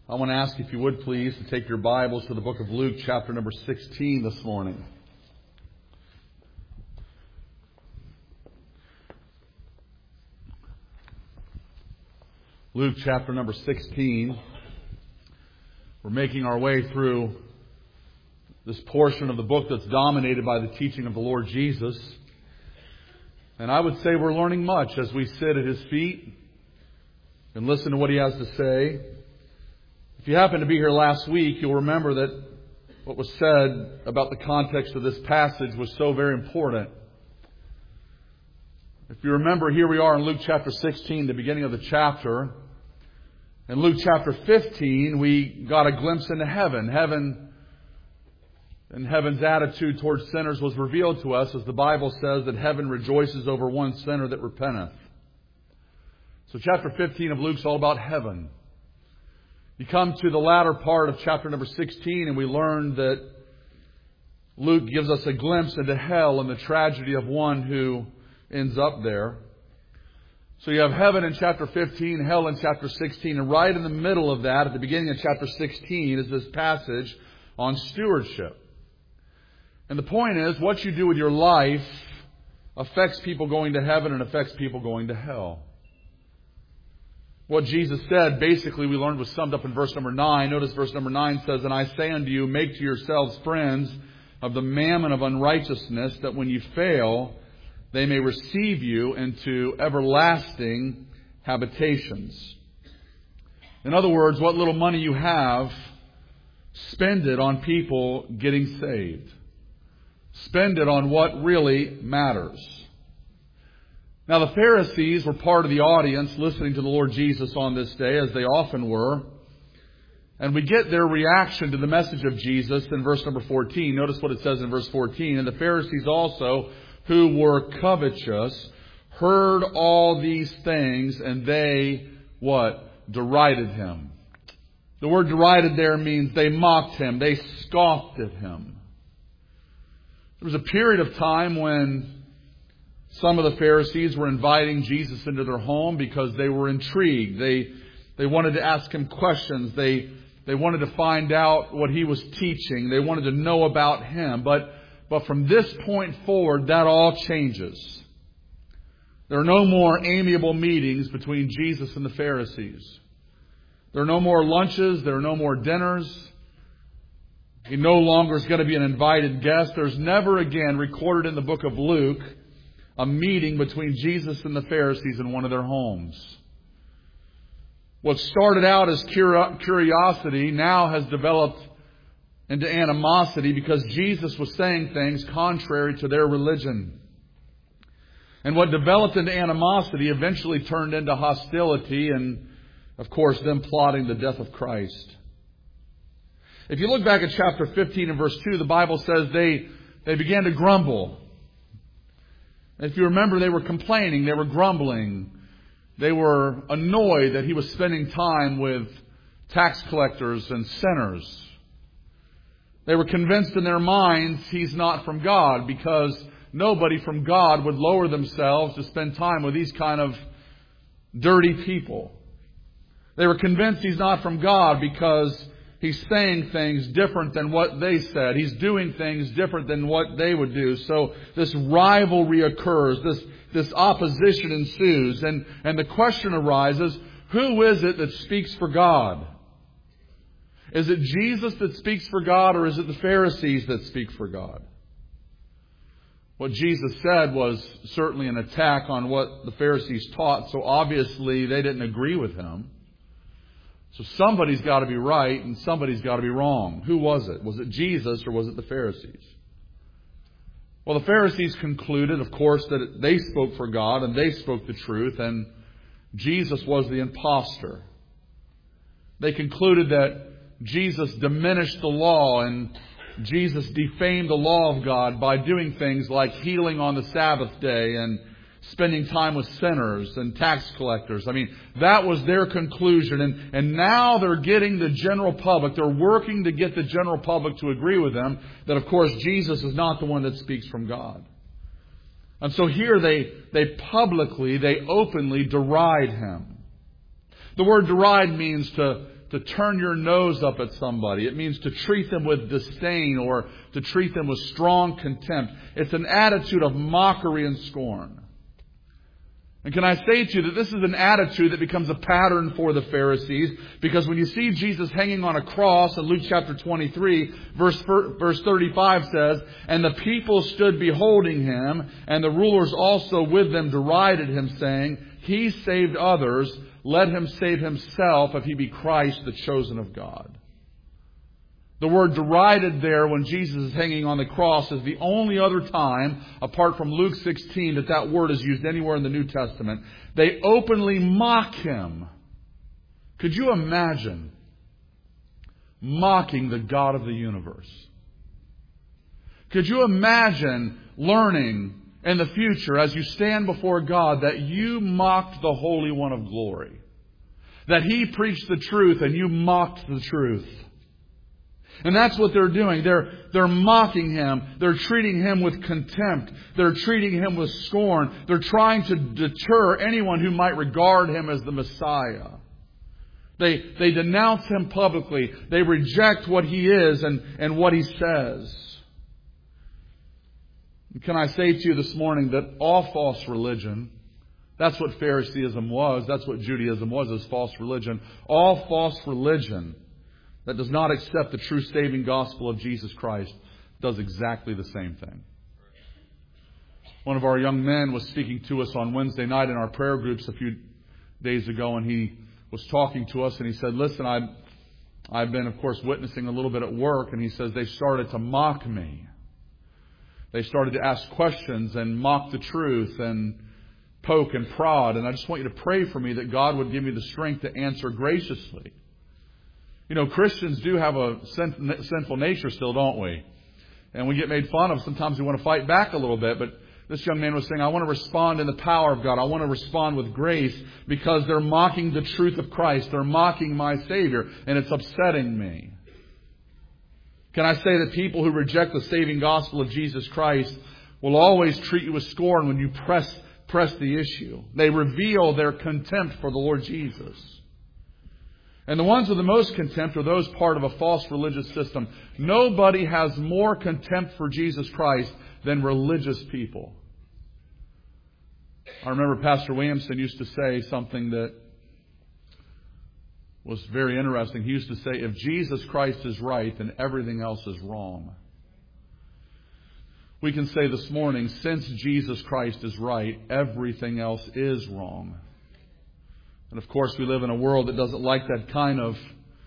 I want to ask if you would please to take your Bibles to the book of Luke, chapter number 16 this morning. Luke chapter number 16. We're making our way through this portion of the book that's dominated by the teaching of the Lord Jesus. And I would say we're learning much as we sit at His feet and listen to what He has to say. If you happened to be here last week, you'll remember that what was said about the context of this passage was so very important. If you remember, here we are in Luke chapter 16, the beginning of the chapter. In Luke chapter 15, we got a glimpse into heaven. Heaven and heaven's attitude towards sinners was revealed to us, as the Bible says that heaven rejoices over one sinner that repenteth. So chapter 15 of Luke's all about heaven. You come to the latter part of chapter number 16 and we learn that Luke gives us a glimpse into hell and the tragedy of one who ends up there. So you have heaven in chapter 15, hell in chapter 16, and right in the middle of that, at the beginning of chapter 16, is this passage on stewardship. And the point is, what you do with your life affects people going to heaven and affects people going to hell. What Jesus said, basically, we learned was summed up in verse number 9. Notice verse number 9 says, "And I say unto you, make to yourselves friends of the mammon of unrighteousness, that when you fail, they may receive you into everlasting habitations." In other words, what little money you have, spend it on people getting saved. Spend it on what really matters. Now, the Pharisees were part of the audience listening to the Lord Jesus on this day, as they often were. And we get their reaction to the message of Jesus in verse number 14. Notice what it says in verse 14. "And the Pharisees also, who were covetous, heard all these things, and they," what? "Derided Him." The word derided there means they mocked Him. They scoffed at Him. There was a period of time when some of the Pharisees were inviting Jesus into their home because they were intrigued. They wanted to ask Him questions. They wanted to find out what He was teaching. They wanted to know about Him. But from this point forward, that all changes. There are no more amiable meetings between Jesus and the Pharisees. There are no more lunches. There are no more dinners. He no longer is going to be an invited guest. There's never again recorded in the book of Luke a meeting between Jesus and the Pharisees in one of their homes. What started out as curiosity now has developed into animosity because Jesus was saying things contrary to their religion. And what developed into animosity eventually turned into hostility and, of course, them plotting the death of Christ. If you look back at chapter 15 and verse 2, the Bible says they began to grumble. If you remember, they were complaining, they were grumbling. They were annoyed that He was spending time with tax collectors and sinners. They were convinced in their minds He's not from God, because nobody from God would lower themselves to spend time with these kind of dirty people. They were convinced He's not from God because He's saying things different than what they said. He's doing things different than what they would do. So this rivalry occurs. This opposition ensues. And the question arises, who is it that speaks for God? Is it Jesus that speaks for God, or is it the Pharisees that speak for God? What Jesus said was certainly an attack on what the Pharisees taught. So obviously they didn't agree with Him. So somebody's got to be right and somebody's got to be wrong. Who was it? Was it Jesus or was it the Pharisees? Well, the Pharisees concluded, of course, that they spoke for God and they spoke the truth, and Jesus was the impostor. They concluded that Jesus diminished the law and Jesus defamed the law of God by doing things like healing on the Sabbath day and spending time with sinners and tax collectors. I mean, that was their conclusion. And now they're getting the general public. They're working to get the general public to agree with them that, of course, Jesus is not the one that speaks from God. And so here they openly deride Him. The word deride means to to turn your nose up at somebody. It means to treat them with disdain or to treat them with strong contempt. It's an attitude of mockery and scorn. And can I say to you that this is an attitude that becomes a pattern for the Pharisees, because when you see Jesus hanging on a cross in Luke chapter 23, verse 35 says, "And the people stood beholding him, and the rulers also with them derided him, saying, He saved others, let him save himself if he be Christ, the chosen of God." The word derided there when Jesus is hanging on the cross is the only other time, apart from Luke 16, that word is used anywhere in the New Testament. They openly mock him. Could you imagine mocking the God of the universe? Could you imagine learning in the future as you stand before God that you mocked the Holy One of glory? That He preached the truth and you mocked the truth. And that's what they're doing. They're mocking Him. They're treating Him with contempt. They're treating Him with scorn. They're trying to deter anyone who might regard Him as the Messiah. They denounce Him publicly. They reject what He is and what He says. Can I say to you this morning that all false religion, that's what Phariseeism was, that's what Judaism was, is false religion. All false religion that does not accept the true saving gospel of Jesus Christ does exactly the same thing. One of our young men was speaking to us on Wednesday night in our prayer groups a few days ago, and he was talking to us and he said, "Listen, I've been, of course, witnessing a little bit at work," and he says, "They started to mock me. They started to ask questions and mock the truth and poke and prod, and I just want you to pray for me that God would give me the strength to answer graciously." You know, Christians do have a sinful nature still, don't we? And we get made fun of. Sometimes we want to fight back a little bit. But this young man was saying, I want to respond in the power of God. I want to respond with grace because they're mocking the truth of Christ. They're mocking my Savior. And it's upsetting me. Can I say that people who reject the saving gospel of Jesus Christ will always treat you with scorn when you press the issue. They reveal their contempt for the Lord Jesus. And the ones with the most contempt are those part of a false religious system. Nobody has more contempt for Jesus Christ than religious people. I remember Pastor Williamson used to say something that was very interesting. He used to say, if Jesus Christ is right, then everything else is wrong. We can say this morning, since Jesus Christ is right, everything else is wrong. And of course, we live in a world that doesn't like that kind of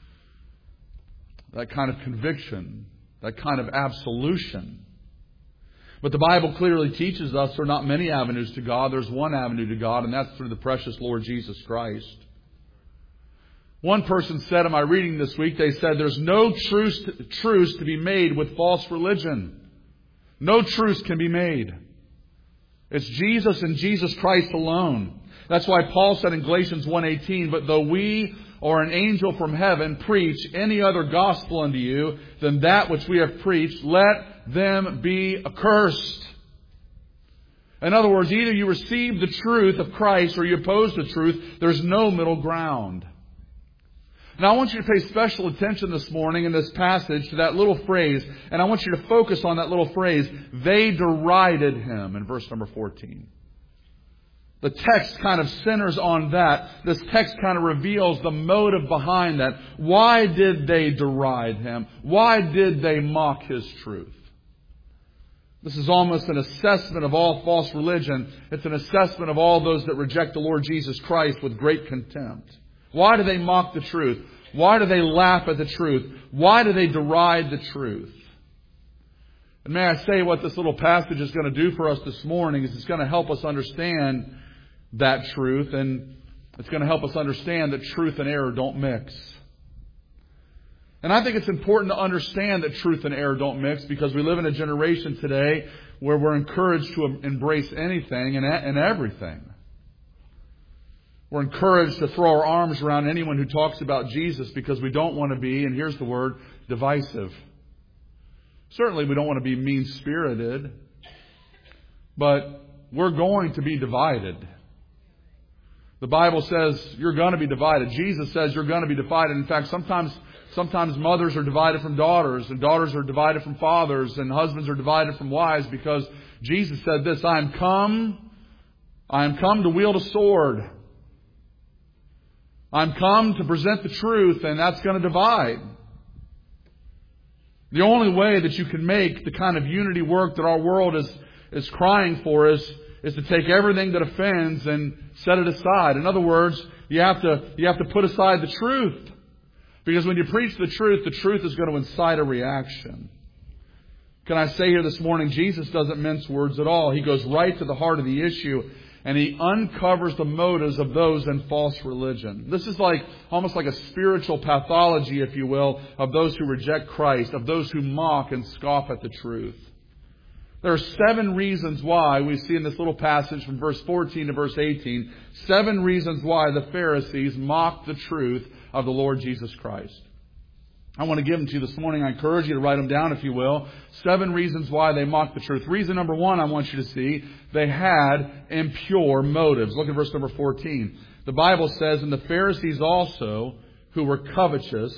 conviction, that kind of absolution. But the Bible clearly teaches us there are not many avenues to God. There's one avenue to God, and that's through the precious Lord Jesus Christ. One person said in my reading this week, they said there's no truce to be made with false religion. No truce can be made. It's Jesus and Jesus Christ alone. That's why Paul said in Galatians 1:18, but though we or an angel from heaven preach any other gospel unto you than that which we have preached, let them be accursed. In other words, either you receive the truth of Christ or you oppose the truth. There's no middle ground. Now I want you to pay special attention this morning in this passage to that little phrase, and I want you to focus on that little phrase, they derided him, in verse number 14. The text kind of centers on that. This text kind of reveals the motive behind that. Why did they deride him? Why did they mock his truth? This is almost an assessment of all false religion. It's an assessment of all those that reject the Lord Jesus Christ with great contempt. Why do they mock the truth? Why do they laugh at the truth? Why do they deride the truth? And may I say what this little passage is going to do for us this morning is it's going to help us understand that truth, and it's going to help us understand that truth and error don't mix. And I think it's important to understand that truth and error don't mix because we live in a generation today where we're encouraged to embrace anything and everything. We're encouraged to throw our arms around anyone who talks about Jesus because we don't want to be, and here's the word, divisive. Certainly we don't want to be mean-spirited, but we're going to be divided. The Bible says you're going to be divided. Jesus says you're going to be divided. In fact, sometimes mothers are divided from daughters, and daughters are divided from fathers, and husbands are divided from wives, because Jesus said this, I am come to wield a sword. I'm come to present the truth, and that's going to divide. The only way that you can make the kind of unity work that our world is crying for is to take everything that offends and set it aside. In other words, you have to put aside the truth. Because when you preach the truth is going to incite a reaction. Can I say here this morning, Jesus doesn't mince words at all. He goes right to the heart of the issue, and He uncovers the motives of those in false religion. This is almost like a spiritual pathology, if you will, of those who reject Christ, of those who mock and scoff at the truth. There are 7 reasons why, we see in this little passage from verse 14 to verse 18, 7 reasons why the Pharisees mocked the truth of the Lord Jesus Christ. I want to give them to you this morning. I encourage you to write them down, if you will. 7 reasons why they mocked the truth. Reason number 1, I want you to see, they had impure motives. Look at verse number 14. The Bible says, and the Pharisees also, who were covetous,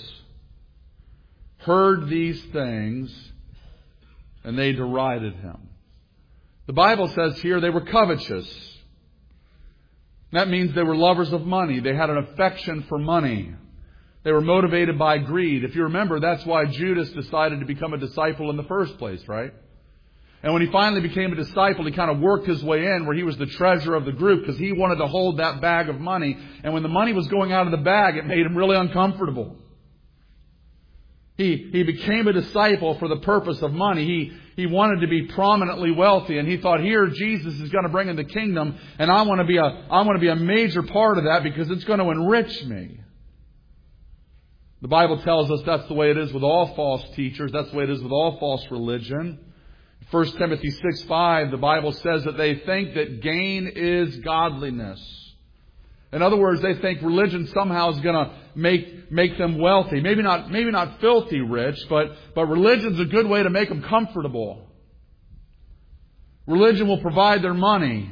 heard these things, and they derided Him. The Bible says here they were covetous. That means they were lovers of money. They had an affection for money. They were motivated by greed. If you remember, that's why Judas decided to become a disciple in the first place, right? And when he finally became a disciple, he kind of worked his way in where he was the treasurer of the group because he wanted to hold that bag of money. And when the money was going out of the bag, it made him really uncomfortable. He became a disciple for the purpose of money. He wanted to be prominently wealthy, and he thought, here Jesus is going to bring in the kingdom, and I want to be a major part of that because it's going to enrich me. The Bible tells us that's the way it is with all false teachers. That's the way it is with all false religion. 1 Timothy 6:5, the Bible says that they think that gain is godliness. In other words, they think religion somehow is going to make them wealthy. Maybe not filthy rich, but religion's a good way to make them comfortable. Religion will provide their money.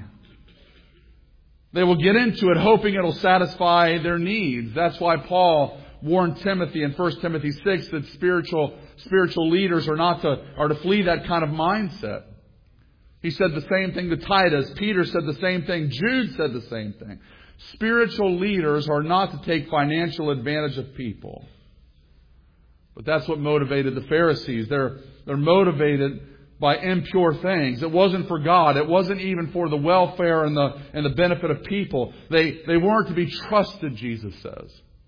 They will get into it hoping it'll satisfy their needs. That's why Paul warned Timothy in 1 Timothy 6 that spiritual leaders are to flee that kind of mindset. He said the same thing to Titus. Peter said the same thing. Jude said the same thing. Spiritual leaders are not to take financial advantage of people. But that's what motivated the Pharisees. They're motivated by impure things. It wasn't for God. It wasn't even for the welfare and the benefit of people. They weren't to be trusted, Jesus says.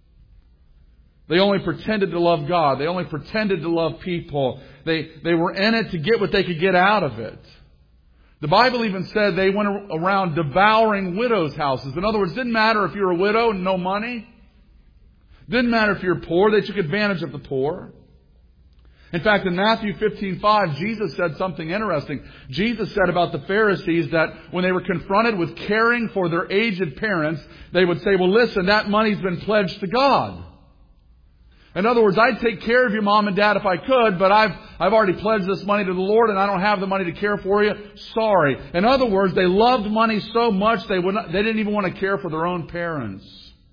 They only pretended to love God. They only pretended to love people. They were in it to get what they could get out of it. The Bible even said they went around devouring widows' houses. In other words, it didn't matter if you were a widow and no money. It didn't matter if you're poor. They took advantage of the poor. In fact, in Matthew 15:5, Jesus said something interesting. Jesus said about the Pharisees that when they were confronted with caring for their aged parents, they would say, well, listen, that money's been pledged to God. In other words, I'd take care of your mom and dad if I could, but I've already pledged this money to the Lord and I don't have the money to care for you. Sorry. In other words, they loved money so much they didn't even want to care for their own parents.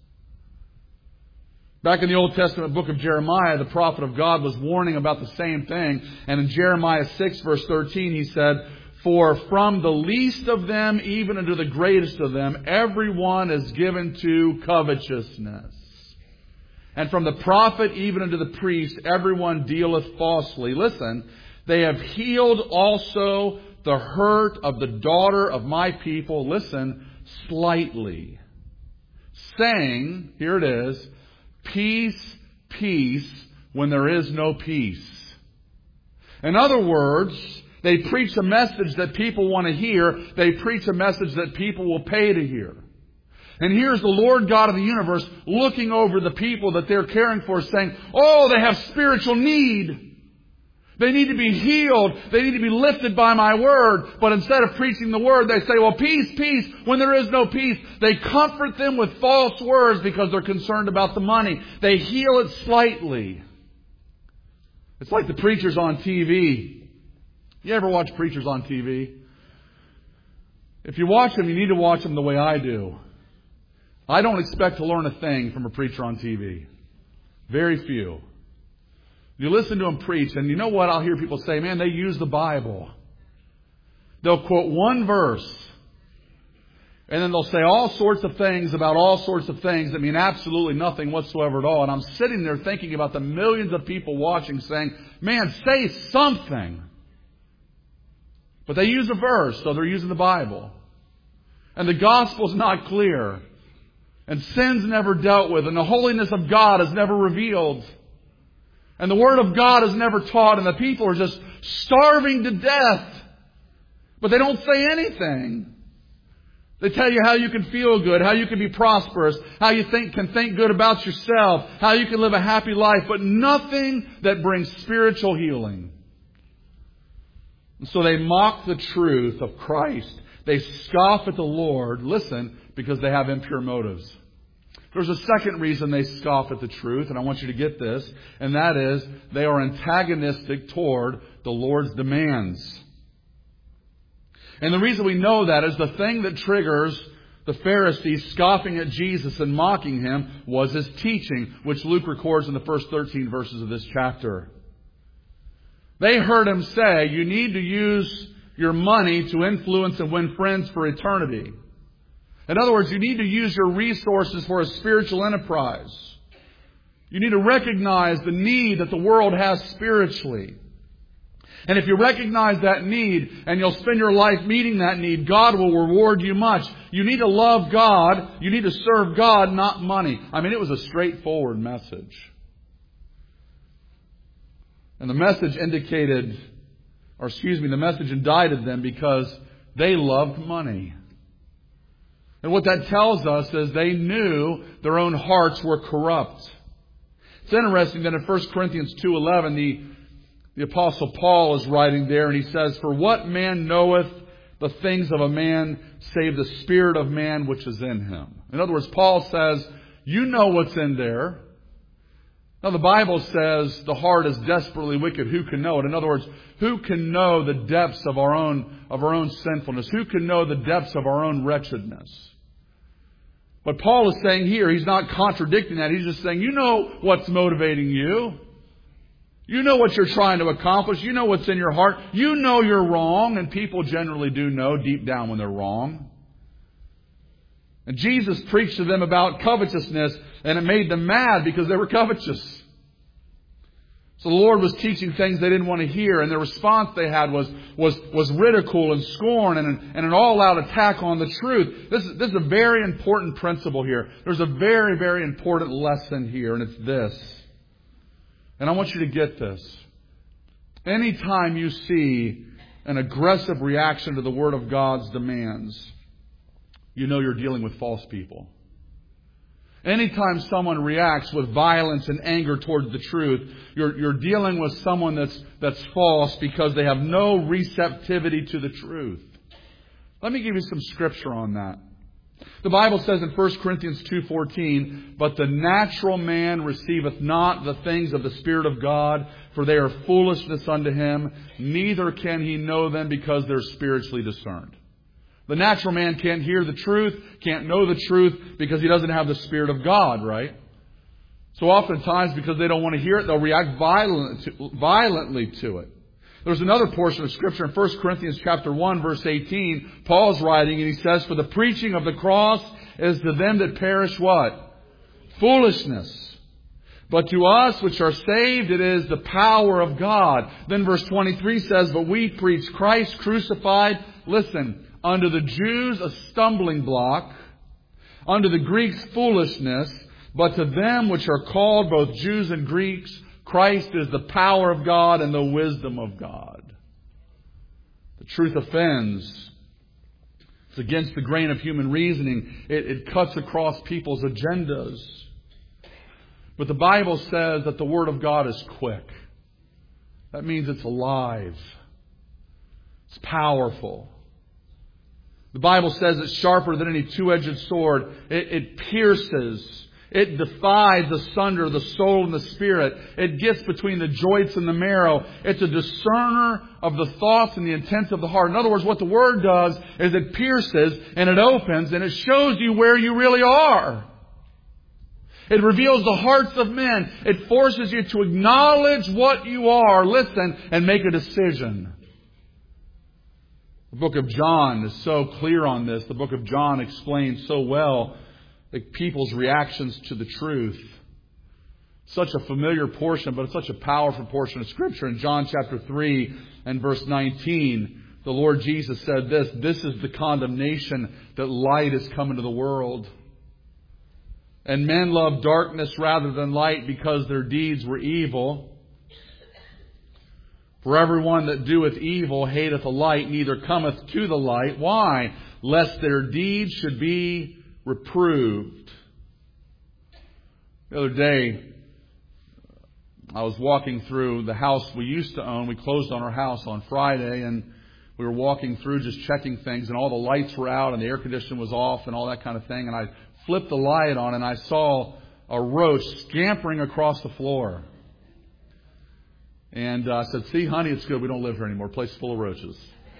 Back in the Old Testament book of Jeremiah, the prophet of God was warning about the same thing. And in Jeremiah 6 verse 13, he said, for from the least of them even unto the greatest of them, everyone is given to covetousness. And from the prophet even unto the priest, everyone dealeth falsely. Listen, they have healed also the hurt of the daughter of my people, listen, slightly. Saying, here it is, peace, peace, when there is no peace. In other words, they preach a message that people want to hear. They preach a message that people will pay to hear. And here's the Lord God of the universe looking over the people that they're caring for, saying, oh, they have spiritual need. They need to be healed. They need to be lifted by my word. But instead of preaching the word, they say, well, peace, peace, when there is no peace. They comfort them with false words because they're concerned about the money. They heal it slightly. It's like the preachers on TV. You ever watch preachers on TV? If you watch them, you need to watch them the way I do. I don't expect to learn a thing from a preacher on TV. Very few. You listen to them preach, and you know what? I'll hear people say, man, they use the Bible. They'll quote one verse, and then they'll say all sorts of things about all sorts of things that mean absolutely nothing whatsoever at all. And I'm sitting there thinking about the millions of people watching saying, man, say something. But they use a verse, so they're using the Bible. And the gospel's not clear. And sin's never dealt with. And the holiness of God is never revealed. And the Word of God is never taught. And the people are just starving to death. But they don't say anything. They tell you how you can feel good, how you can be prosperous, how you can think good about yourself, how you can live a happy life, but nothing that brings spiritual healing. And so they mock the truth of Christ. They scoff at the Lord, listen, because they have impure motives. There's a second reason they scoff at the truth, and I want you to get this, and that is they are antagonistic toward the Lord's demands. And the reason we know that is the thing that triggers the Pharisees scoffing at Jesus and mocking Him was His teaching, which Luke records in the first 13 verses of this chapter. They heard Him say, you need to use your money to influence and win friends for eternity. In other words, you need to use your resources for a spiritual enterprise. You need to recognize the need that the world has spiritually. And if you recognize that need and you'll spend your life meeting that need, God will reward you much. You need to love God. You need to serve God, not money. I mean, it was a straightforward message. And the message the message indicted them because they loved money. And what that tells us is they knew their own hearts were corrupt. It's interesting that in 1 Corinthians 2:11, the Apostle Paul is writing there, and he says, for what man knoweth the things of a man, save the spirit of man which is in him? In other words, Paul says, you know what's in there. Now the Bible says the heart is desperately wicked. Who can know it? In other words, who can know the depths of our own sinfulness? Who can know the depths of our own wretchedness? But Paul is saying here, he's not contradicting that. He's just saying, you know what's motivating you. You know what you're trying to accomplish. You know what's in your heart. You know you're wrong. And people generally do know deep down when they're wrong. And Jesus preached to them about covetousness, and it made them mad because they were covetous. So the Lord was teaching things they didn't want to hear, and the response they had was ridicule and scorn and an all-out attack on the truth. This is a very important principle here. There's a very, very important lesson here, and it's this. And I want you to get this. Anytime you see an aggressive reaction to the Word of God's demands, you know you're dealing with false people. Anytime someone reacts with violence and anger towards the truth, you're dealing with someone that's false because they have no receptivity to the truth. Let me give you some scripture on that. The Bible says in 1 Corinthians 2:14, but the natural man receiveth not the things of the Spirit of God, for they are foolishness unto him, neither can he know them because they're spiritually discerned. The natural man can't hear the truth, can't know the truth because he doesn't have the Spirit of God, right? So oftentimes, because they don't want to hear it, they'll react violently to it. There's another portion of Scripture in 1 Corinthians chapter 1, verse 18. Paul's writing and he says, for the preaching of the cross is to them that perish what? Foolishness. But to us which are saved, it is the power of God. Then verse 23 says, but we preach Christ crucified, listen, unto the Jews a stumbling block, unto the Greeks foolishness, but to them which are called, both Jews and Greeks, Christ is the power of God and the wisdom of God. The truth offends. It's against the grain of human reasoning. It cuts across people's agendas. But the Bible says that the Word of God is quick. That means it's alive. It's powerful. The Bible says it's sharper than any two-edged sword. It pierces. It divides asunder the soul and the spirit. It gets between the joints and the marrow. It's a discerner of the thoughts and the intents of the heart. In other words, what the Word does is it pierces and it opens and it shows you where you really are. It reveals the hearts of men. It forces you to acknowledge what you are, listen, and make a decision. The book of John is so clear on this. The book of John explains so well people's reactions to the truth. Such a familiar portion, but it's such a powerful portion of Scripture. In John chapter 3 and verse 19, the Lord Jesus said this, "This is the condemnation, that light has come into the world. And men love darkness rather than light, because their deeds were evil. For everyone that doeth evil hateth the light, neither cometh to the light." Why? "Lest their deeds should be reproved." The other day, I was walking through the house we used to own. We closed on our house on Friday, and we were walking through just checking things, and all the lights were out and the air conditioning was off and all that kind of thing. And I flipped the light on and I saw a roach scampering across the floor. And I said, "See, honey, it's good. We don't live here anymore. Place full of roaches."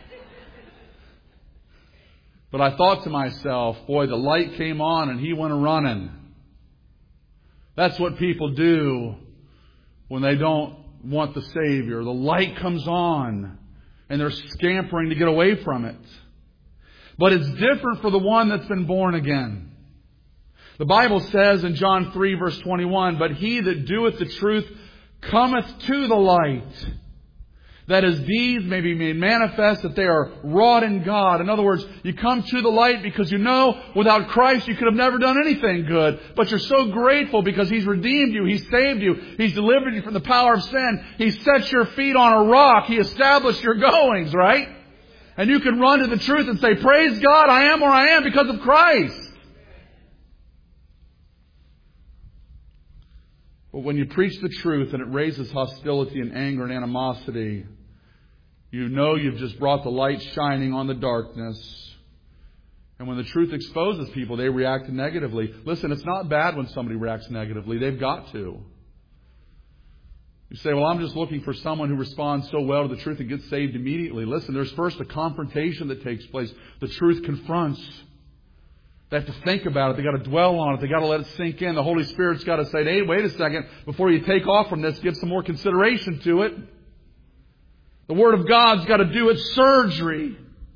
But I thought to myself, boy, the light came on and he went a-running. That's what people do when they don't want the Savior. The light comes on and they're scampering to get away from it. But it's different for the one that's been born again. The Bible says in John 3 verse 21, "But he that doeth the truth cometh to the light, that his deeds may be made manifest, that they are wrought in God." In other words, you come to the light because you know without Christ you could have never done anything good. But you're so grateful because He's redeemed you. He's saved you. He's delivered you from the power of sin. He set your feet on a rock. He established your goings, right? And you can run to the truth and say, "Praise God, I am where I am because of Christ." But when you preach the truth and it raises hostility and anger and animosity, you know you've just brought the light shining on the darkness. And when the truth exposes people, they react negatively. Listen, it's not bad when somebody reacts negatively. They've got to. You say, "Well, I'm just looking for someone who responds so well to the truth and gets saved immediately." Listen, there's first a confrontation that takes place. The truth confronts. They have to think about it. They've got to dwell on it. They've got to let it sink in. The Holy Spirit's got to say, "Hey, wait a second. Before you take off from this, give some more consideration to it." The Word of God's got to do its surgery.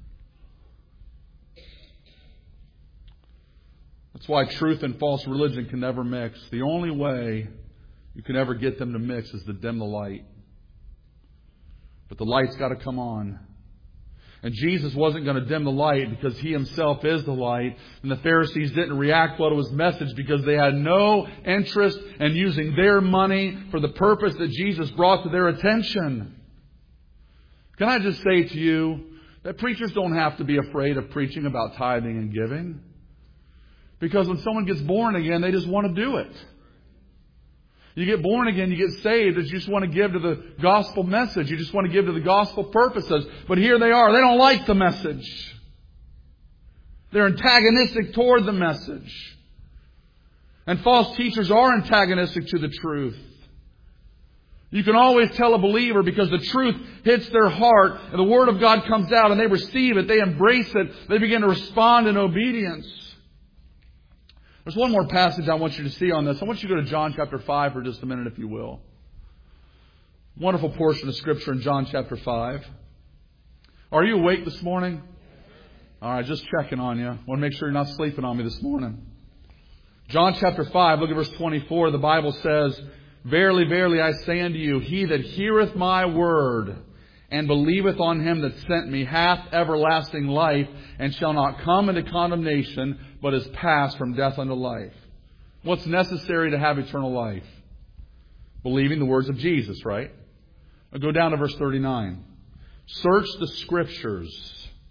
That's why truth and false religion can never mix. The only way you can ever get them to mix is to dim the light. But the light's got to come on. And Jesus wasn't going to dim the light because He Himself is the light. And the Pharisees didn't react well to His message because they had no interest in using their money for the purpose that Jesus brought to their attention. Can I just say to you that preachers don't have to be afraid of preaching about tithing and giving? Because when someone gets born again, they just want to do it. You get born again, you get saved, as you just want to give to the gospel message. You just want to give to the gospel purposes. But here they are. They don't like the message. They're antagonistic toward the message. And false teachers are antagonistic to the truth. You can always tell a believer because the truth hits their heart and the Word of God comes out and they receive it. They embrace it. They begin to respond in obedience. There's one more passage I want you to see on this. I want you to go to John chapter 5 for just a minute, if you will. Wonderful portion of Scripture in John chapter 5. Are you awake this morning? All right, just checking on you. I want to make sure you're not sleeping on me this morning. John chapter 5, look at verse 24. The Bible says, "Verily, verily, I say unto you, he that heareth my word and believeth on Him that sent me hath everlasting life, and shall not come into condemnation, but is passed from death unto life." What's necessary to have eternal life? Believing the words of Jesus, right? I'll go down to verse 39. "Search the Scriptures,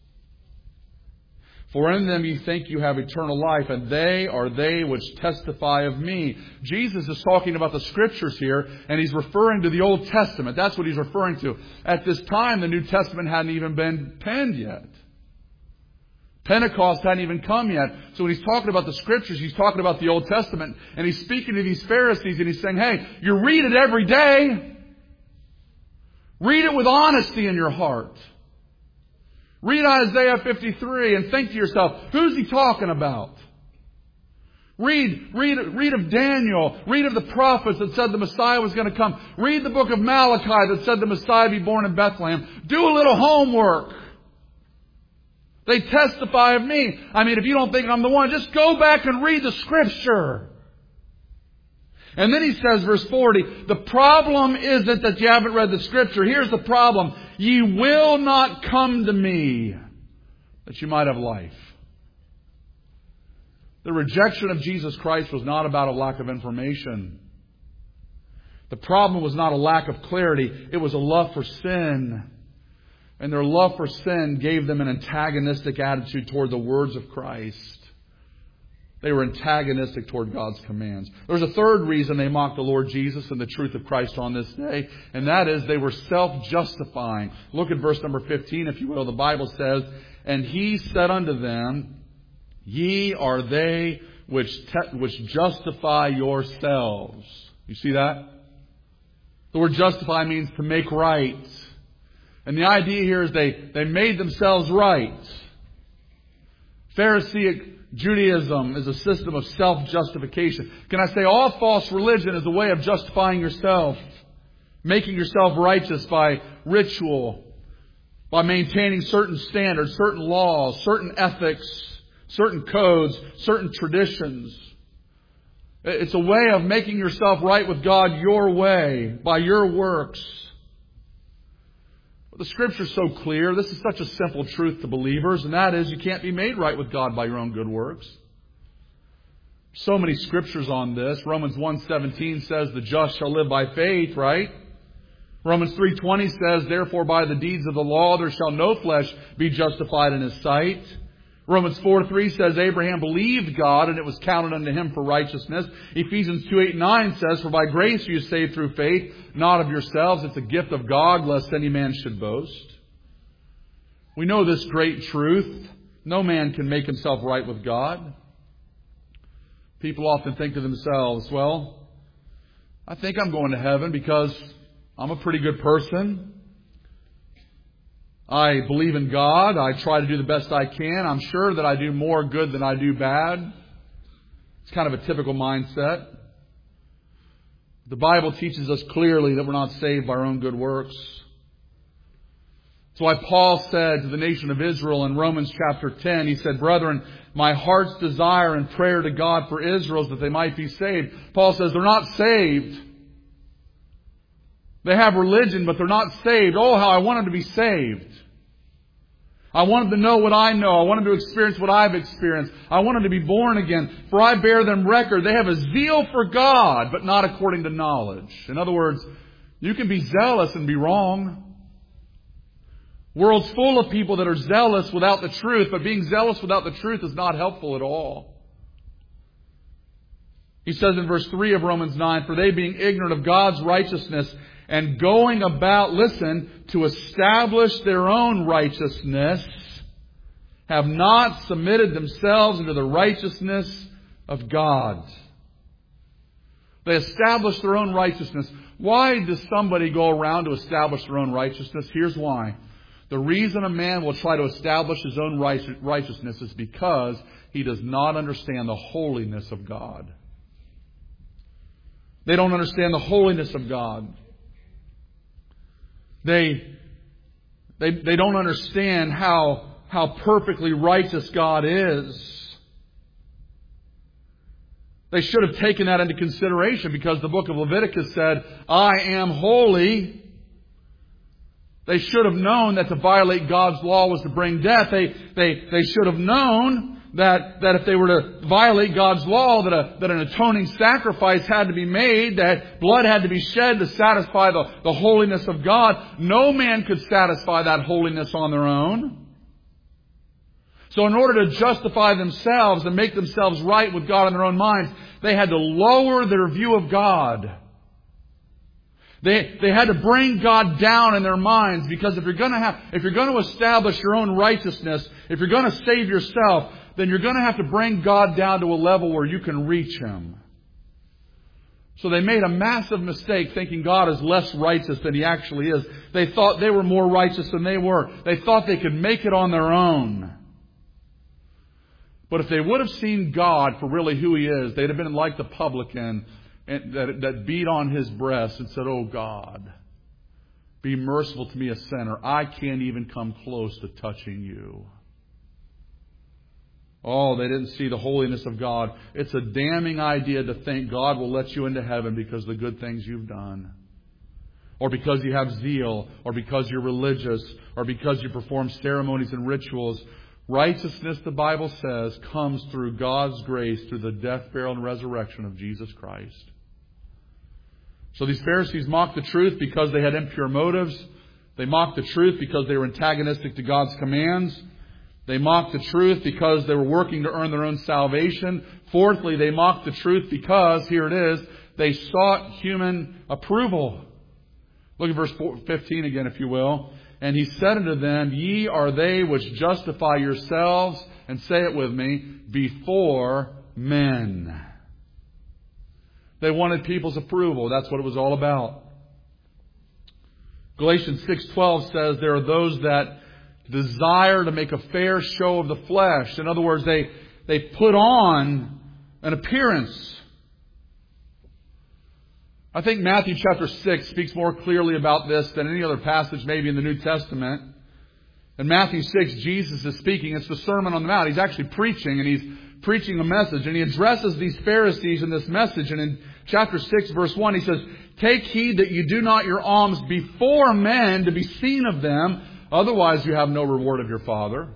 for in them you think you have eternal life, and they are they which testify of me." Jesus is talking about the Scriptures here, and He's referring to the Old Testament. That's what He's referring to. At this time, the New Testament hadn't even been penned yet. Pentecost hadn't even come yet. So when he's talking about the Scriptures, he's talking about the Old Testament. And he's speaking to these Pharisees and he's saying, hey, you read it every day. Read it with honesty in your heart. Read Isaiah 53 and think to yourself, who's he talking about? Read of Daniel. Read of the prophets that said the Messiah was going to come. Read the book of Malachi that said the Messiah would be born in Bethlehem. Do a little homework. They testify of me. I mean, if you don't think I'm the one, just go back and read the Scripture. And then he says, verse 40, the problem isn't that you haven't read the Scripture. Here's the problem. Ye will not come to me that you might have life. The rejection of Jesus Christ was not about a lack of information. The problem was not a lack of clarity. It was a love for sin. And their love for sin gave them an antagonistic attitude toward the words of Christ. They were antagonistic toward God's commands. There's a third reason they mocked the Lord Jesus and the truth of Christ on this day, and that is they were self-justifying. Look at verse number 15, if you will. The Bible says, and he said unto them, ye are they which justify yourselves. You see that? The word justify means to make right. And the idea here is they made themselves right. Pharisaic Judaism is a system of self-justification. Can I say all false religion is a way of justifying yourself, making yourself righteous by ritual, by maintaining certain standards, certain laws, certain ethics, certain codes, certain traditions. It's a way of making yourself right with God your way, by your works. The Scripture's so clear. This is such a simple truth to believers, and that is you can't be made right with God by your own good works. So many Scriptures on this. Romans 1:17 says the just shall live by faith, right? Romans 3:20 says, therefore by the deeds of the law there shall no flesh be justified in his sight. Romans 4:3 says Abraham believed God and it was counted unto him for righteousness. Ephesians 2:8-9 says, for by grace you are saved through faith, not of yourselves. It's a gift of God, lest any man should boast. We know this great truth. No man can make himself right with God. People often think to themselves, well, I think I'm going to heaven because I'm a pretty good person. I believe in God. I try to do the best I can. I'm sure that I do more good than I do bad. It's kind of a typical mindset. The Bible teaches us clearly that we're not saved by our own good works. That's why Paul said to the nation of Israel in Romans chapter 10, he said, brethren, my heart's desire and prayer to God for Israel is that they might be saved. Paul says they're not saved. They have religion, but they're not saved. Oh, how I want them to be saved. I want them to know what I know. I want them to experience what I've experienced. I want them to be born again. For I bear them record. They have a zeal for God, but not according to knowledge. In other words, you can be zealous and be wrong. World's full of people that are zealous without the truth, but being zealous without the truth is not helpful at all. He says in verse 3 of Romans 9, for they being ignorant of God's righteousness and going about, listen, to establish their own righteousness, have not submitted themselves into the righteousness of God. They establish their own righteousness. Why does somebody go around to establish their own righteousness? Here's why. The reason a man will try to establish his own righteousness is because he does not understand the holiness of God. They don't understand the holiness of God. They don't understand how perfectly righteous God is. They should have taken that into consideration because the book of Leviticus said, I am holy. They should have known that to violate God's law was to bring death. They should have known that if they were to violate God's law, that an atoning sacrifice had to be made, that blood had to be shed to satisfy the holiness of God. No man could satisfy that holiness on their own. So in order to justify themselves and make themselves right with God in their own minds, they had to lower their view of God. They had to bring God down in their minds, because if you're going to establish your own righteousness, if you're going to save yourself, then you're going to have to bring God down to a level where you can reach Him. So they made a massive mistake thinking God is less righteous than He actually is. They thought they were more righteous than they were. They thought they could make it on their own. But if they would have seen God for really who He is, they'd have been like the publican that beat on his breast and said, "Oh God, be merciful to me, a sinner. I can't even come close to touching You." Oh, they didn't see the holiness of God. It's a damning idea to think God will let you into heaven because of the good things you've done, or because you have zeal, or because you're religious, or because you perform ceremonies and rituals. Righteousness, the Bible says, comes through God's grace, through the death, burial, and resurrection of Jesus Christ. So these Pharisees mocked the truth because they had impure motives. They mocked the truth because they were antagonistic to God's commands. They mocked the truth because they were working to earn their own salvation. Fourthly, they mocked the truth because, here it is, they sought human approval. Look at verse 15 again, if you will. "And He said unto them, Ye are they which justify yourselves," and say it with me, "before men." They wanted people's approval. That's what it was all about. Galatians 6:12 says there are those that desire to make a fair show of the flesh. In other words, they put on an appearance. I think Matthew chapter 6 speaks more clearly about this than any other passage maybe in the New Testament. In Matthew 6, Jesus is speaking. It's the Sermon on the Mount. He's actually preaching, and He's preaching a message. And He addresses these Pharisees in this message. And in chapter 6, verse 1, He says, "Take heed that you do not your alms before men to be seen of them. Otherwise you have no reward of your Father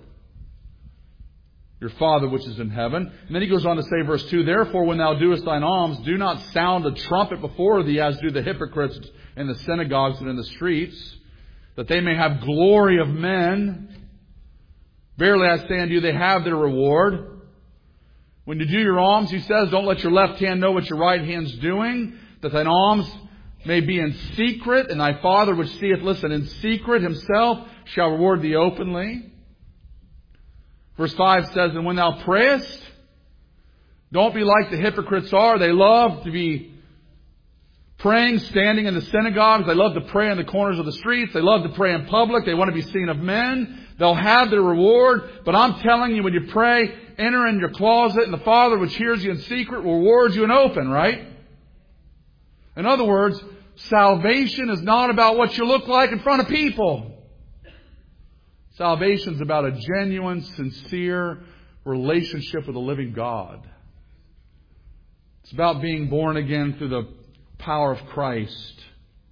which is in heaven." And then He goes on to say, verse 2, "Therefore when thou doest thine alms, do not sound a trumpet before thee, as do the hypocrites in the synagogues and in the streets, that they may have glory of men. Verily I say unto you, they have their reward." When you do your alms, He says, don't let your left hand know what your right hand's doing, that thine alms may be in secret, and thy Father which seeth, listen, in secret Himself shall reward thee openly. Verse 5 says, "And when thou prayest, don't be like the hypocrites are." They love to be praying, standing in the synagogues. They love to pray in the corners of the streets. They love to pray in public. They want to be seen of men. They'll have their reward. But I'm telling you, when you pray, enter in your closet, and the Father which hears you in secret will reward you in open, right? In other words, salvation is not about what you look like in front of people. Salvation is about a genuine, sincere relationship with the living God. It's about being born again through the power of Christ.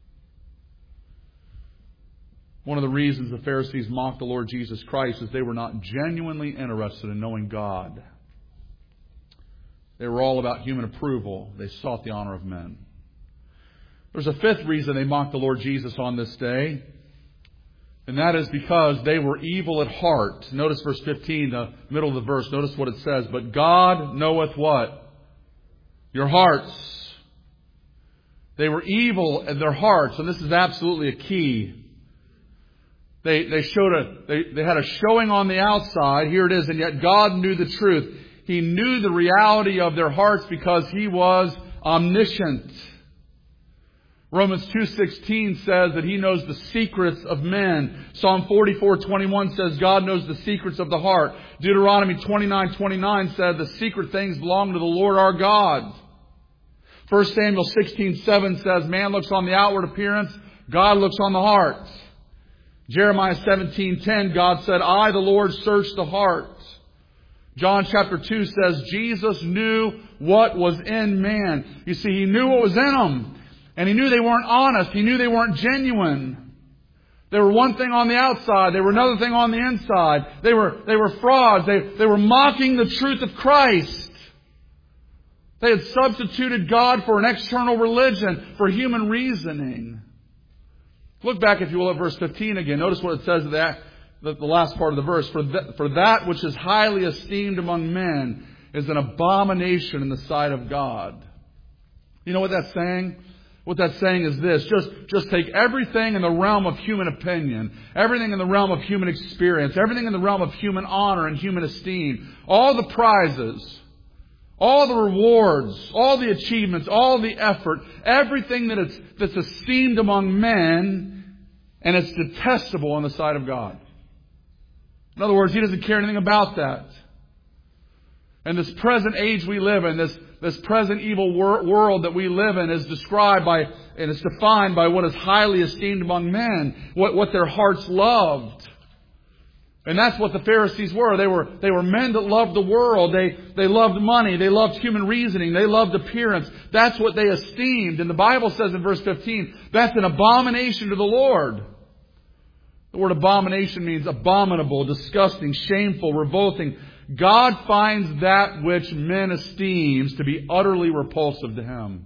One of the reasons the Pharisees mocked the Lord Jesus Christ is they were not genuinely interested in knowing God. They were all about human approval. They sought the honor of men. There's a fifth reason they mocked the Lord Jesus on this day, and that is because they were evil at heart. Notice verse 15, the middle of the verse. Notice what it says. "But God knoweth" what? Your hearts. They were evil at their hearts, and this is absolutely a key. They had a showing on the outside. Here it is. "And yet God knew the truth." He knew the reality of their hearts because He was omniscient. Romans 2:16 says that He knows the secrets of men. Psalm 44:21 says God knows the secrets of the heart. Deuteronomy 29:29 said the secret things belong to the Lord our God. 1 Samuel 16:7 says man looks on the outward appearance, God looks on the heart. Jeremiah 17:10, God said, "I, the Lord, search the heart." John chapter 2 says Jesus knew what was in man. You see, He knew what was in them. And He knew they weren't honest. He knew they weren't genuine. They were one thing on the outside. They were another thing on the inside. They were frauds. They were mocking the truth of Christ. They had substituted God for an external religion, for human reasoning. Look back, if you will, at verse 15 again. Notice what it says at the last part of the verse. For that which is highly esteemed among men is an abomination in the sight of God. You know what that's saying? What that's saying is this: just take everything in the realm of human opinion, everything in the realm of human experience, everything in the realm of human honor and human esteem, all the prizes, all the rewards, all the achievements, all the effort, everything that's esteemed among men, and it's detestable in the sight of God. In other words, He doesn't care anything about that. And this present age we live in, this present evil world that we live in, is described by, and it's defined by what is highly esteemed among men, what their hearts loved. And that's what the Pharisees were. They were men that loved the world. They loved money. They loved human reasoning. They loved appearance. That's what they esteemed. And the Bible says in verse 15, that's an abomination to the Lord. The word abomination means abominable, disgusting, shameful, revolting. God finds that which men esteems to be utterly repulsive to Him.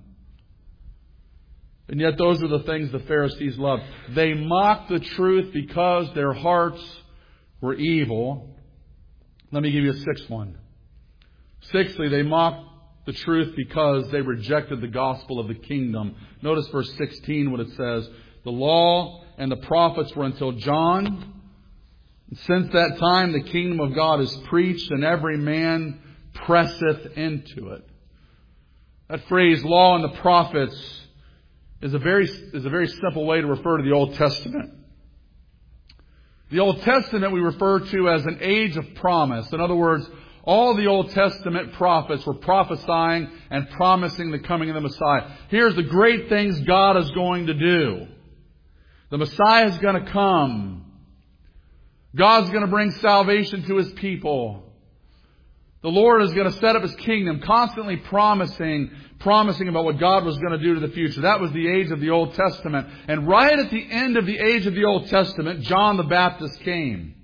And yet those are the things the Pharisees loved. They mocked the truth because their hearts were evil. Let me give you a sixth one. Sixthly, they mocked the truth because they rejected the gospel of the kingdom. Notice verse 16 what it says. The law and the prophets were until John. Since that time the kingdom of God is preached, and every man presseth into it. That phrase, law and the prophets, is a very simple way to refer to the Old Testament. The Old Testament we refer to as an age of promise. In other words, all the Old Testament prophets were prophesying and promising the coming of the Messiah. Here's the great things God is going to do. The Messiah is going to come. God's going to bring salvation to His people. The Lord is going to set up His kingdom, constantly promising about what God was going to do to the future. That was the age of the Old Testament. And right at the end of the age of the Old Testament, John the Baptist came.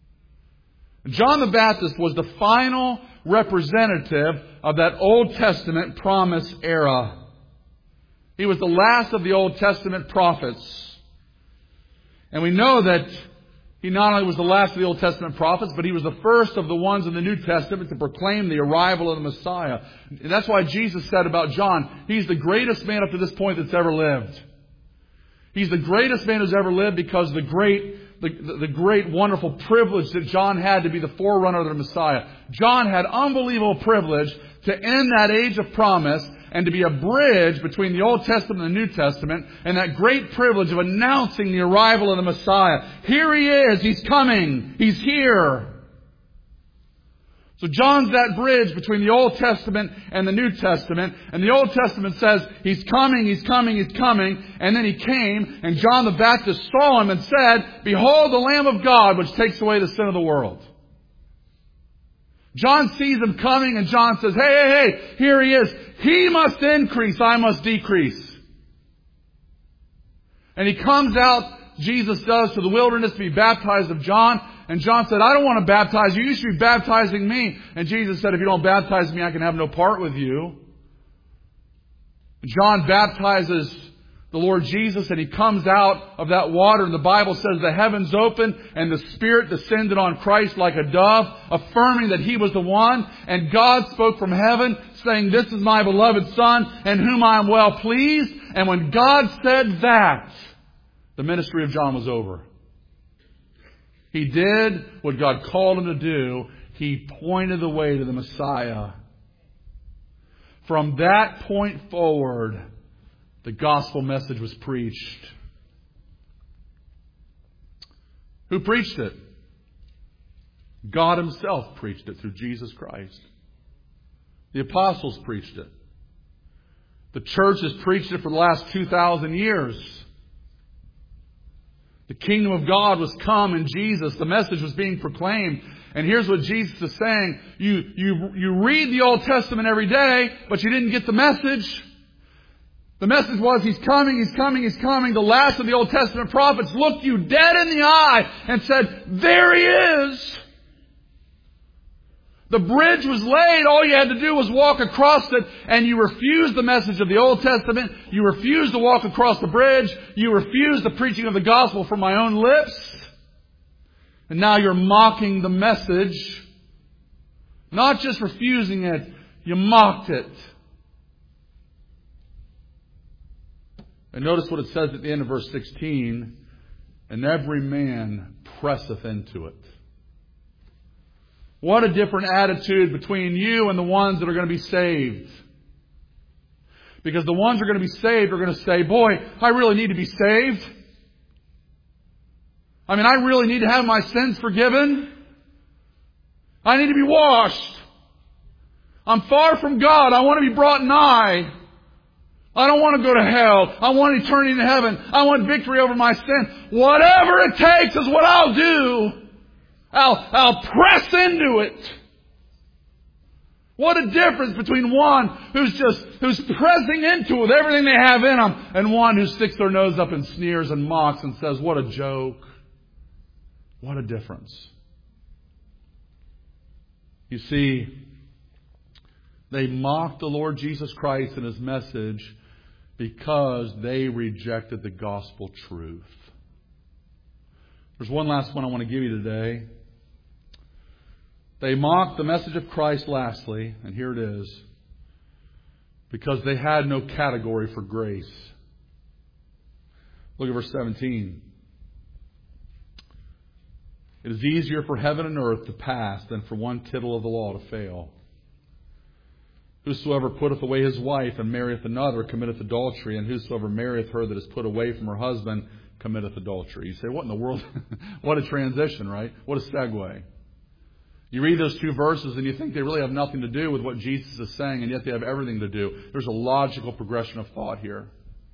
John the Baptist was the final representative of that Old Testament promise era. He was the last of the Old Testament prophets. And we know that he not only was the last of the Old Testament prophets, but he was the first of the ones in the New Testament to proclaim the arrival of the Messiah. And that's why Jesus said about John, he's the greatest man up to this point that's ever lived. He's the greatest man who's ever lived because the great wonderful privilege that John had to be the forerunner of the Messiah. John had unbelievable privilege to end that age of promise and to be a bridge between the Old Testament and the New Testament, and that great privilege of announcing the arrival of the Messiah. Here He is. He's coming. He's here. So John's that bridge between the Old Testament and the New Testament. And the Old Testament says, He's coming, He's coming, He's coming. And then He came, and John the Baptist saw Him and said, Behold the Lamb of God, which takes away the sin of the world. John sees Him coming, and John says, Hey, here He is. He must increase, I must decrease. And He comes out, Jesus does, to the wilderness to be baptized of John. And John said, I don't want to baptize you. You should be baptizing me. And Jesus said, if you don't baptize me, I can have no part with you. John baptizes the Lord Jesus, and He comes out of that water, and the Bible says the heavens opened and the Spirit descended on Christ like a dove, affirming that He was the one. And God spoke from heaven, saying, This is my beloved Son, in whom I am well pleased. And when God said that, the ministry of John was over. He did what God called him to do. He pointed the way to the Messiah. From that point forward, the gospel message was preached. Who preached it? God Himself preached it through Jesus Christ. The apostles preached it. The church has preached it for the last 2,000 years. The kingdom of God was come in Jesus. The message was being proclaimed. And here's what Jesus is saying. You read the Old Testament every day, but you didn't get the message. The message was, He's coming, He's coming, He's coming. The last of the Old Testament prophets looked you dead in the eye and said, There He is. The bridge was laid. All you had to do was walk across it, and you refused the message of the Old Testament. You refused to walk across the bridge. You refused the preaching of the gospel from my own lips. And now you're mocking the message. Not just refusing it, you mocked it. And notice what it says at the end of verse 16. And every man presseth into it. What a different attitude between you and the ones that are going to be saved. Because the ones that are going to be saved are going to say, boy, I really need to be saved. I mean, I really need to have my sins forgiven. I need to be washed. I'm far from God. I want to be brought nigh. I don't want to go to hell. I want eternity in heaven. I want victory over my sin. Whatever it takes is what I'll do. I'll press into it. What a difference between one who's pressing into it with everything they have in them, and one who sticks their nose up and sneers and mocks and says, what a joke. What a difference. You see, they mocked the Lord Jesus Christ and His message because they rejected the gospel truth. There's one last one I want to give you today. They mocked the message of Christ lastly, and here it is, because they had no category for grace. Look at verse 17. It is easier for heaven and earth to pass than for one tittle of the law to fail. Whosoever putteth away his wife and marrieth another committeth adultery, and whosoever marrieth her that is put away from her husband committeth adultery. You say, what in the world? What a transition, right? What a segue. You read those two verses and you think they really have nothing to do with what Jesus is saying, and yet they have everything to do. There's a logical progression of thought here.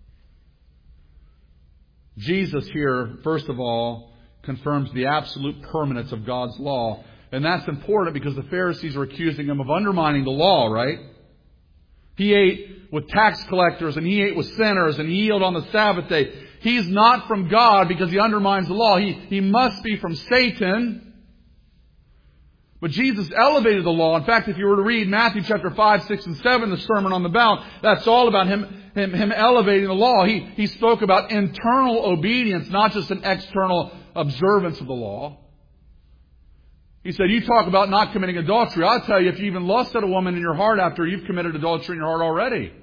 Jesus here, first of all, confirms the absolute permanence of God's law. And that's important because the Pharisees are accusing Him of undermining the law, right? He ate with tax collectors and He ate with sinners and He healed on the Sabbath day. He's not from God because He undermines the law. He must be from Satan. But Jesus elevated the law. In fact, if you were to read Matthew chapter 5, 6, and 7, the Sermon on the Mount, that's all about Him elevating the law. He spoke about internal obedience, not just an external observance of the law. He said, you talk about not committing adultery. I'll tell you, if you even lust at a woman in your heart after, you've committed adultery in your heart already.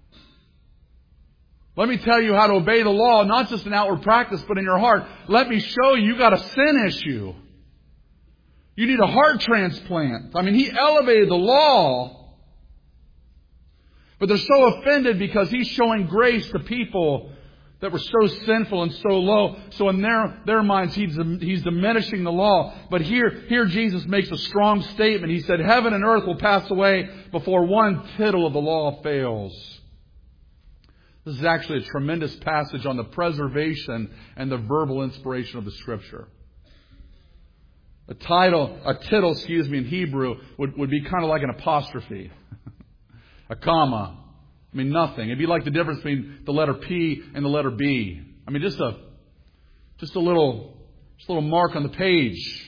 Let me tell you how to obey the law, not just an outward practice, but in your heart. Let me show you got a sin issue. You need a heart transplant. I mean, He elevated the law. But they're so offended because He's showing grace to people that were so sinful and so low. So in their minds, He's diminishing the law. But here Jesus makes a strong statement. He said, heaven and earth will pass away before one tittle of the law fails. This is actually a tremendous passage on the preservation and the verbal inspiration of the Scripture. A tittle, in Hebrew would be kind of like an apostrophe. A comma. I mean, nothing. It'd be like the difference between the letter P and the letter B. I mean, just a little mark on the page.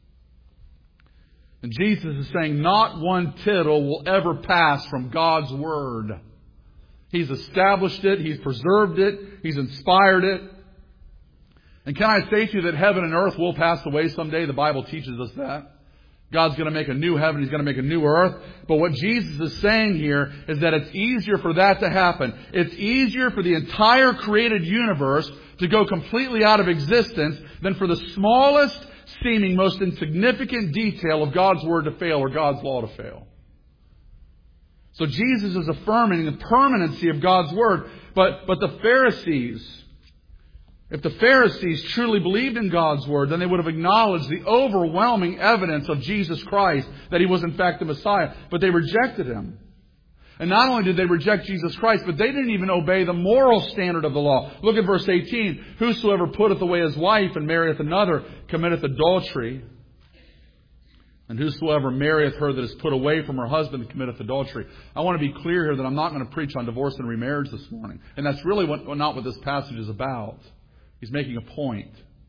And Jesus is saying not one tittle will ever pass from God's Word. He's established it. He's preserved it. He's inspired it. And can I say to you that heaven and earth will pass away someday? The Bible teaches us that. God's going to make a new heaven. He's going to make a new earth. But what Jesus is saying here is that it's easier for that to happen. It's easier for the entire created universe to go completely out of existence than for the smallest seeming, most insignificant detail of God's Word to fail or God's law to fail. So Jesus is affirming the permanency of God's Word. But the Pharisees, if the Pharisees truly believed in God's Word, then they would have acknowledged the overwhelming evidence of Jesus Christ, that He was in fact the Messiah. But they rejected Him. And not only did they reject Jesus Christ, but they didn't even obey the moral standard of the law. Look at verse 18. Whosoever putteth away his wife and marrieth another committeth adultery. And whosoever marrieth her that is put away from her husband committeth adultery. I want to be clear here that I'm not going to preach on divorce and remarriage this morning. And that's really not what this passage is about. He's making a point.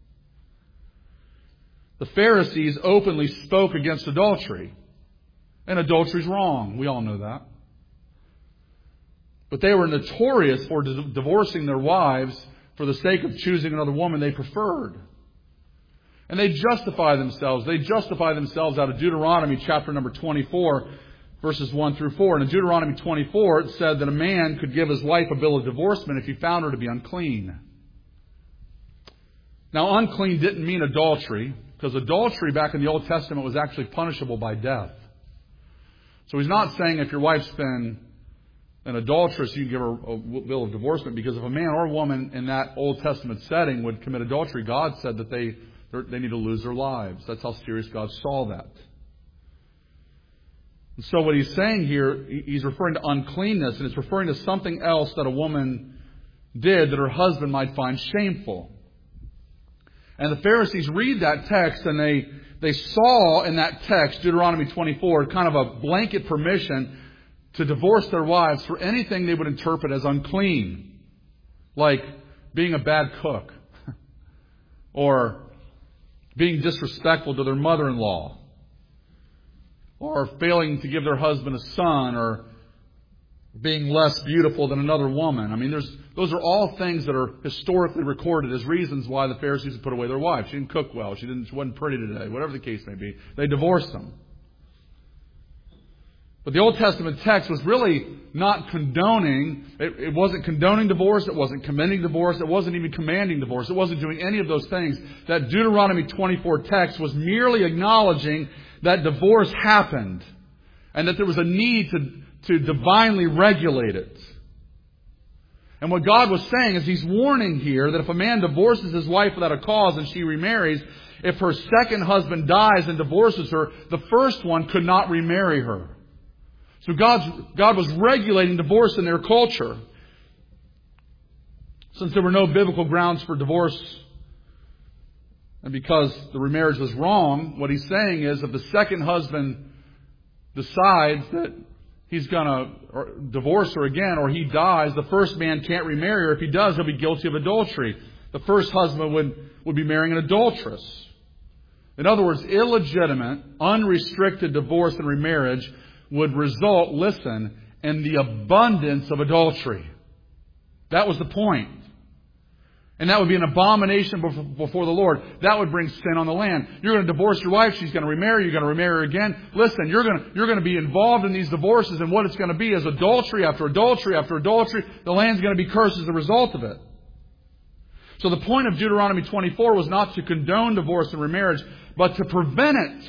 The Pharisees openly spoke against adultery. And adultery is wrong. We all know that. But they were notorious for divorcing their wives for the sake of choosing another woman they preferred. And they justify themselves. They justify themselves out of Deuteronomy chapter number 24. verses 1 through 4. And in Deuteronomy 24, it said that a man could give his wife a bill of divorcement if he found her to be unclean. Now, unclean didn't mean adultery, because adultery back in the Old Testament was actually punishable by death. So he's not saying if your wife's been an adulteress, you can give her a bill of divorcement, because if a man or woman in that Old Testament setting would commit adultery, God said that they need to lose their lives. That's how serious God saw that. And so what he's saying here, he's referring to uncleanness, and it's referring to something else that a woman did that her husband might find shameful. And the Pharisees read that text, and they saw in that text, Deuteronomy 24, kind of a blanket permission to divorce their wives for anything they would interpret as unclean, like being a bad cook, or being disrespectful to their mother-in-law, or failing to give their husband a son, or being less beautiful than another woman. I mean, those are all things that are historically recorded as reasons why the Pharisees would put away their wives. She didn't cook well. She wasn't pretty today. Whatever the case may be. They divorced them. But the Old Testament text was really not condoning. It wasn't condoning divorce. It wasn't commending divorce. It wasn't even commanding divorce. It wasn't doing any of those things. That Deuteronomy 24 text was merely acknowledging that divorce happened and that there was a need to divinely regulate it. And what God was saying is He's warning here that if a man divorces his wife without a cause and she remarries, if her second husband dies and divorces her, the first one could not remarry her. So God was regulating divorce in their culture. Since there were no biblical grounds for divorce, and because the remarriage was wrong, what He's saying is if the second husband decides that he's going to divorce her again, or he dies, the first man can't remarry her. If he does, he'll be guilty of adultery. The first husband would be marrying an adulteress. In other words, illegitimate, unrestricted divorce and remarriage would result, listen, in the abundance of adultery. That was the point. And that would be an abomination before the Lord. That would bring sin on the land. You're going to divorce your wife. She's going to remarry. You're going to remarry her again. Listen, you're going to be involved in these divorces. And what it's going to be is adultery after adultery after adultery. The land's going to be cursed as a result of it. So the point of Deuteronomy 24 was not to condone divorce and remarriage, but to prevent it.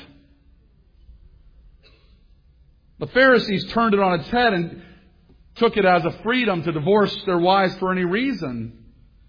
The Pharisees turned it on its head and took it as a freedom to divorce their wives for any reason.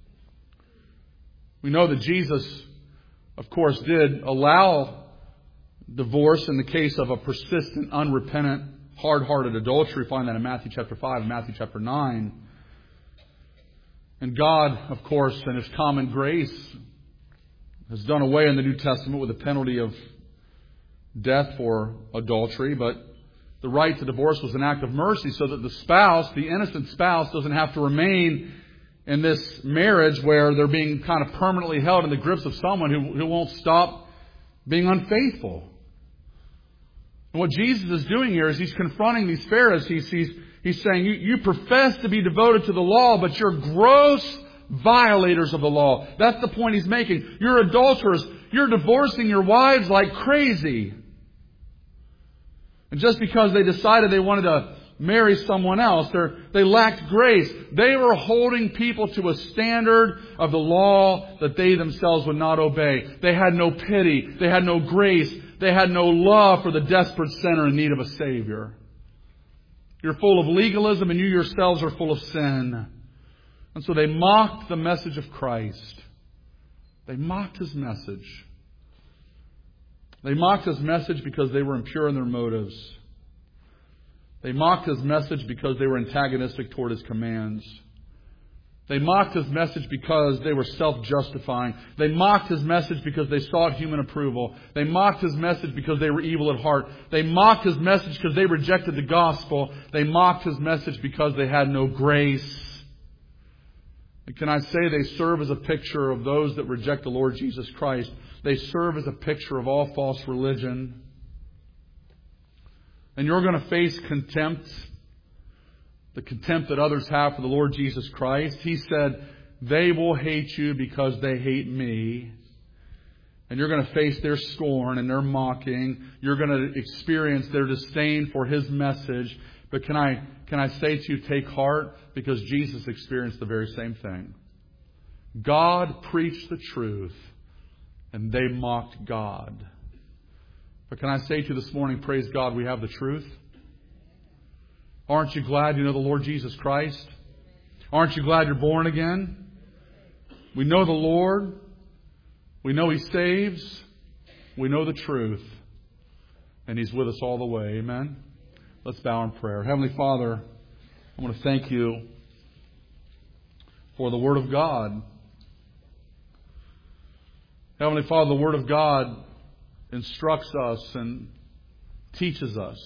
We know that Jesus, of course, did allow divorce in the case of a persistent, unrepentant, hard-hearted adultery. We find that in Matthew chapter 5 and Matthew chapter 9. And God, of course, in His common grace, has done away in the New Testament with the penalty of death for adultery, but the right to divorce was an act of mercy so that the spouse, the innocent spouse, doesn't have to remain in this marriage where they're being kind of permanently held in the grips of someone who won't stop being unfaithful. And what Jesus is doing here is He's confronting these Pharisees. He's saying, you profess to be devoted to the law, but you're gross violators of the law. That's the point He's making. You're adulterers. You're divorcing your wives like crazy. And just because they decided they wanted to marry someone else, they lacked grace. They were holding people to a standard of the law that they themselves would not obey. They had no pity. They had no grace. They had no love for the desperate sinner in need of a Savior. You're full of legalism, and you yourselves are full of sin. And so they mocked the message of Christ. They mocked His message. They mocked His message because they were impure in their motives. They mocked His message because they were antagonistic toward His commands. They mocked His message because they were self-justifying. They mocked His message because they sought human approval. They mocked His message because they were evil at heart. They mocked His message because they rejected the gospel. They mocked His message because they had no grace. And can I say they serve as a picture of those that reject the Lord Jesus Christ? They serve as a picture of all false religion. And you're going to face contempt, the contempt that others have for the Lord Jesus Christ. He said, they will hate you because they hate me. And you're going to face their scorn and their mocking. You're going to experience their disdain for His message. But can I say to you, take heart, because Jesus experienced the very same thing. God preached the truth, and they mocked God. But can I say to you this morning, praise God, we have the truth? Aren't you glad you know the Lord Jesus Christ? Aren't you glad you're born again? We know the Lord. We know He saves. We know the truth. And He's with us all the way. Amen? Let's bow in prayer. Heavenly Father, I want to thank You for the Word of God. Heavenly Father, the Word of God instructs us and teaches us.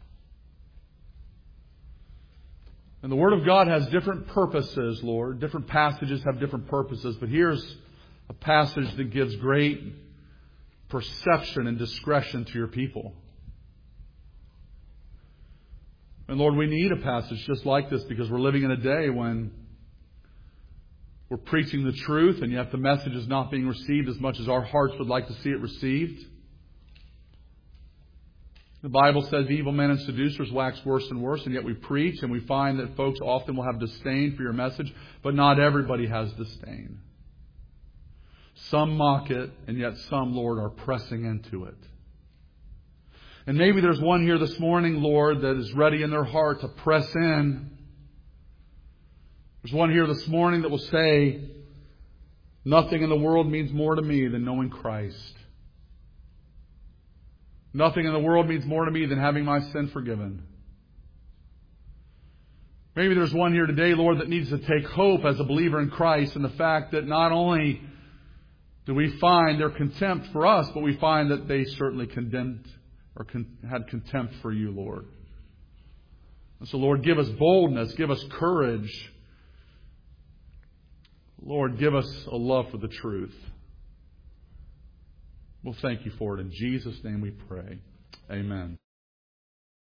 And the Word of God has different purposes, Lord. Different passages have different purposes. But here's a passage that gives great perception and discretion to Your people. And Lord, we need a passage just like this because we're living in a day when we're preaching the truth and yet the message is not being received as much as our hearts would like to see it received. The Bible says evil men and seducers wax worse and worse, and yet we preach and we find that folks often will have disdain for Your message, but not everybody has disdain. Some mock it, and yet some, Lord, are pressing into it. And maybe there's one here this morning, Lord, that is ready in their heart to press in. There's one here this morning that will say, nothing in the world means more to me than knowing Christ. Nothing in the world means more to me than having my sin forgiven. Maybe there's one here today, Lord, that needs to take hope as a believer in Christ in the fact that not only do we find their contempt for us, but we find that they certainly condemned or had contempt for You, Lord. And so, Lord, give us boldness, give us courage. Lord, give us a love for the truth. We'll thank You for it. In Jesus' name we pray. Amen.